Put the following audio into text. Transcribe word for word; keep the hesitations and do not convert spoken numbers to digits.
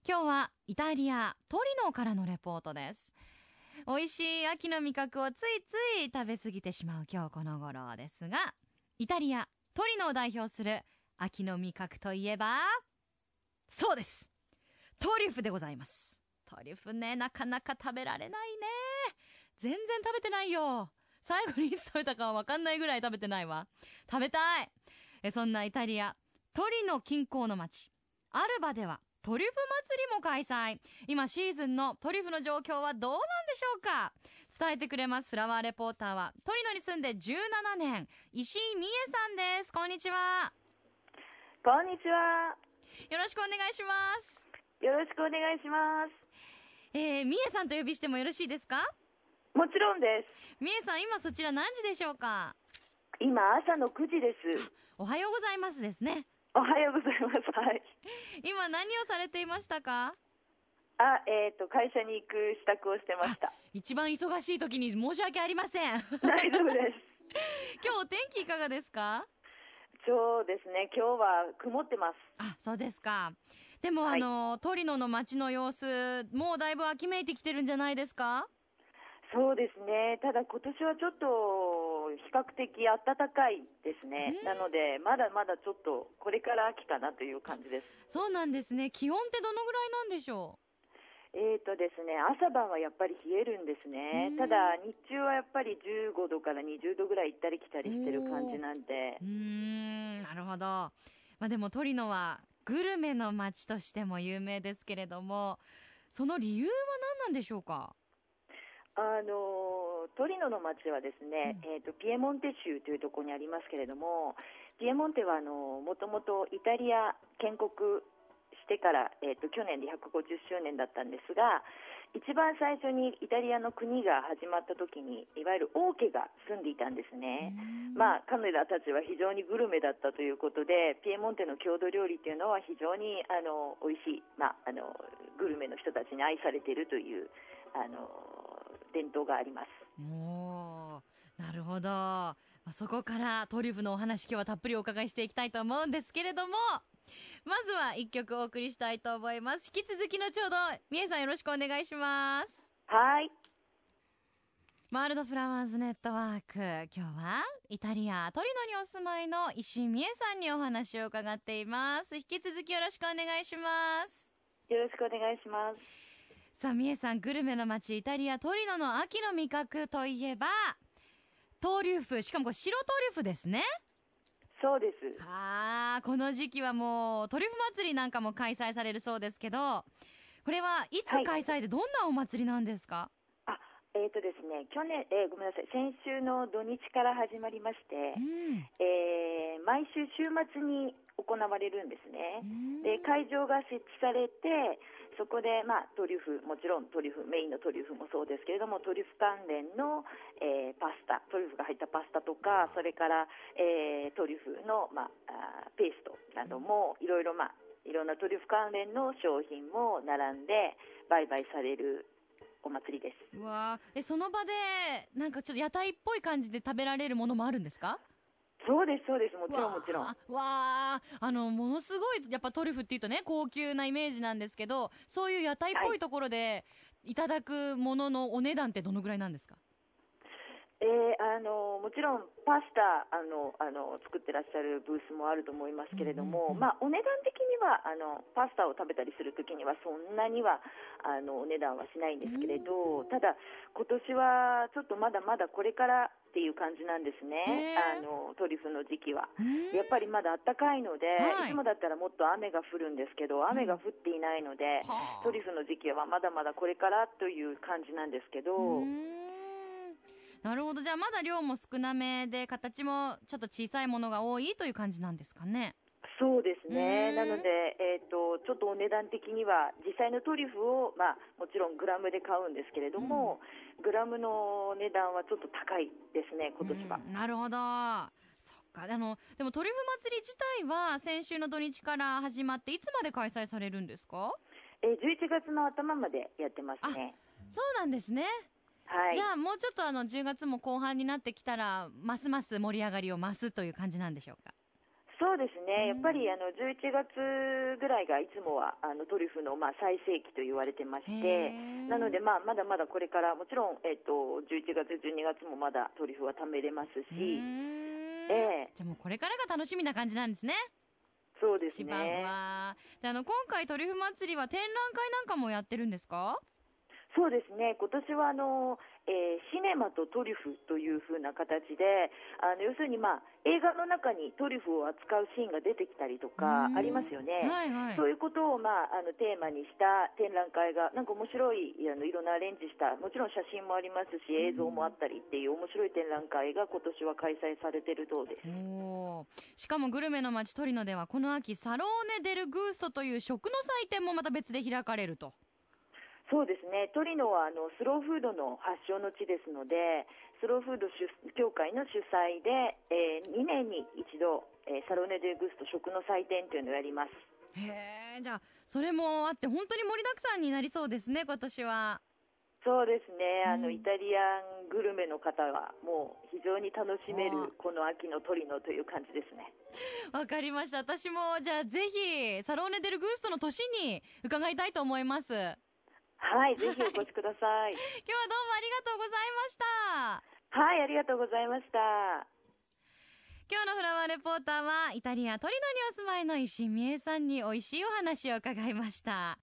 今日はイタリアトリノからのレポートです。美味しい秋の味覚をついつい食べ過ぎてしまう今日この頃ですが、イタリアトリノを代表する秋の味覚といえば、そうです、トリュフでございます。トリュフね、なかなか食べられないね。全然食べてないよ。最後にいつ食べたかは分かんないぐらい食べてないわ。食べたい。えそんなイタリアトリノ近郊の町アルバではトリュフ祭りも開催。今シーズンのトリュフの状況はどうなんでしょうか。伝えてくれますフラワーレポーターはトリノに住んでじゅうななねん、石井美恵さんです。こんにちは。 こんにちは。 よろしくお願いします。 よろしくお願いします。 えー、美恵さんと呼びしてもよろしいですか。 もちろんです。 美恵さん、今そちら何時でしょうか。 今朝のくじです。 おはようございますですね。 おはようございます。はい。 今何をされていましたか。 あ、えっ、ー、と会社に行く支度をしてました。 一番忙しい時に申し訳ありません。 大丈夫です。 今日お天気いかがですか。 そうですね、今日は曇ってます。 あ、そうですか。でも、はい、あのトリノの街の様子もうだいぶ秋めいてきてるんじゃないですか。 そうですね、ただ今年はちょっと比較的暖かいですね。なのでまだまだちょっとこれから秋かなという感じです。 そうなんですね。気温ってどのぐらいなんでしょう。えーとですね、朝晩はやっぱり冷えるんですね。ただ日中はやっぱりじゅうごどからにじゅうどぐらい行ったり来たりしてる感じなんで。 うーん、なるほど。まあ、でもトリノはグルメの街としても有名ですけれども、その理由は何なんでしょうか。 あのトリノの町はですね、うん、えーと、ピエモンテ州というところにありますけれども、ピエモンテはあのもともとイタリア建国してから、えーと、去年でひゃくごじゅっしゅうねんだったんですが、一番最初にイタリアの国が始まった時にいわゆる王家が住んでいたんですね。まあ彼らたちは非常にグルメだったということで、ピエモンテの郷土料理というのは非常にあの美味しい、まあ、あのグルメの人たちに愛されているというあの伝統があります。 おー、なるほど。そこからトリュフのお話、今日はたっぷりお伺いしていきたいと思うんですけれども、まずはいっきょくお送りしたいと思います。引き続き後ほどみえさんよろしくお願いします。 はい。 ワールドフラワーズネットワーク、今日はイタリアトリノにお住まいの石井美恵さんにお話を伺っています。引き続きよろしくお願いします。 よろしくお願いします。 さあ、美恵さん、グルメの街イタリアトリノの秋の味覚といえばトリュフ、しかもこれ白トリュフですね。 そうです。 あー、この時期はもうトリュフ祭りなんかも開催されるそうですけど、これはいつ開催でどんなお祭りなんですか。 はい、あ、えーとですね、去年、えー、ごめんなさい、先週の土日から始まりまして、うん、えー、毎週週末に行われるんですね。で、会場が設置されて、そこで、まあ、トリュフ、もちろんトリュフ、メインのトリュフもそうですけれども、トリュフ関連の、えー、パスタ、トリュフが入ったパスタとか、それから、えー、トリュフの、まあ、あペーストなどもいろいろ、まあ、いろんなトリュフ関連の商品も並んで売買されるお祭りです。 うわー、えその場でなんかちょっと屋台っぽい感じで食べられるものもあるんですか。 そうですそうです、もちろんもちろん。わあ、あのものすごいやっぱトリュフっていうとね高級なイメージなんですけど、そういう屋台っぽいところでいただくもののお値段ってどのぐらいなんですか。 えー、あのもちろんパスタあのあの作ってらっしゃるブースもあると思いますけれども、うんうんうん、まあ、お値段的にはあのパスタを食べたりするときにはそんなにはあのお値段はしないんですけれど、ただ今年はちょっとまだまだこれからっていう感じなんですね。あのトリュフの時期はやっぱりまだ暖かいので、はい、いつもだったらもっと雨が降るんですけど雨が降っていないので、うん、トリュフの時期はまだまだこれからという感じなんですけど。 なるほど。じゃあまだ量も少なめで形もちょっと小さいものが多いという感じなんですかね。 そうですね。なので、えーと、ちょっとお値段的には実際のトリュフを、まあ、もちろんグラムで買うんですけれども、うん、グラムの値段はちょっと高いですね今年は、 うん、なるほど。そっか。あのでもトリュフ祭り自体は先週の土日から始まっていつまで開催されるんですか。 えー、じゅういちがつの頭までやってますね。 そうなんですね。はい、じゃあもうちょっとあのじゅうがつも後半になってきたらますます盛り上がりを増すという感じなんでしょうか。 そうですね、やっぱりあのじゅういちがつぐらいがいつもはあのトリュフのまあ最盛期と言われてまして、なので、まあ、まだまだこれからもちろん、えっと、じゅういちがつ、じゅうにがつもまだトリュフは貯めれますし、ええ、 じゃあもうこれからが楽しみな感じなんですね。 そうです一番ね。 はであの今回トリュフ祭りは展覧会なんかもやってるんですか？ そうですね、今年はあの、えーシネマとトリュフというふうな形で、あの要するに、まあ、映画の中にトリュフを扱うシーンが出てきたりとうーんかありますよね。 はいはい。 そういうことを、まあ、あのテーマにした展覧会がなんか面白い、あのいろんなアレンジした、もちろん写真もありますし映像もあったりっていう面白い展覧会が今年は開催されているようです。 おーしかもグルメの街トリノではこの秋サローネ・デル・グーストという食の祭典もまた別で開かれると。 そうですね、トリノはあのスローフードの発祥の地ですので、スローフード主協会の主催で、えーにねんに一度、えーサロネ・デ・グスト食の祭典というのをやります。 へえ、じゃあそれもあって本当に盛りだくさんになりそうですね今年は。 そうですね、あのうんイタリアングルメの方はもう非常に楽しめあるこの秋のトリノという感じですね。 わかりました。私もじゃあぜひサローネ・デル・グーストの年に伺いたいと思います。はい。 はい、ぜひお越しください。 今日はどうもありがとうございました。 はい、ありがとうございました。 今日のフラワーレポーターはイタリアトリノにお住まいの石井美恵さんに美味しいお話を伺いました。